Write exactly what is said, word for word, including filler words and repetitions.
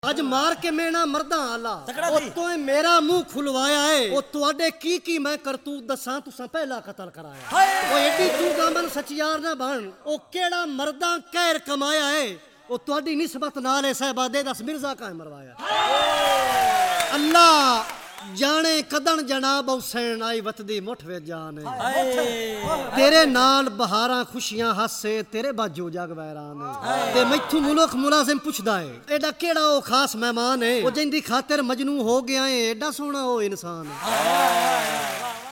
ਅੱਜ ਮਾਰ ਕੇ ਮੇਣਾ ਮਰਦਾ ਆਲਾ ਉਹ ਤੋਏ ਮੇਰਾ ਮੂੰਹ ਖੁਲਵਾਇਆ ਏ ਉਹ ਤੁਹਾਡੇ ਕੀ ਕੀ ਮੈਂ ਕਰਤੂਤ ਦੱਸਾਂ ਤੁਸਾਂ ਪਹਿਲਾ ਕਤਲ ਕਰਾਇਆ ਉਹ ਏਡੀ ਤੂੰ ਗਾਮਨ ਸਚਿਆਰ ਨਾ ਬਣ ਉਹ ਕਿਹੜਾ ਮਰਦਾਂ ਕਹਿਰ ਕਮਾਇਆ ਏ ਉਹ ਤੁਹਾਡੀ ਨਿਸਬਤ ਨਾਲ ਏ ਸਹਿਬਾਦੇ ਦਸ ਮਿਰਜ਼ਾ ਕਾਇ ਮਰਵਾਇਆ ਅੱਲਾ ਜਾਣੇ ਕਦਨ ਜਨਾਬ ਹੁਸੈਨ ਆਈ ਵਤਦੀ ਮੁੱਠ ਵਿੱਚ ਜਾਨ ਤੇਰੇ ਨਾਲ ਬਹਾਰਾਂ ਖੁਸ਼ੀਆਂ ਹਾਸੇ ਤੇਰੇ ਬਾਜੂ ਜਗ ਵੈਰਾਨ ਤੇ ਮੈਥੋਂ ਮੁਲਕ ਮੁਲਾਜ਼ਮ ਪੁੱਛਦਾ ਏ ਐਡਾ ਕਿਹੜਾ ਉਹ ਖਾਸ ਮਹਿਮਾਨ ਏ ਉਹ ਜਿੰਦੀ ਖਾਤਰ ਮਜਨੂ ਹੋ ਗਿਆ ਏ ਐਡਾ ਸੋਹਣਾ ਉਹ ਇਨਸਾਨ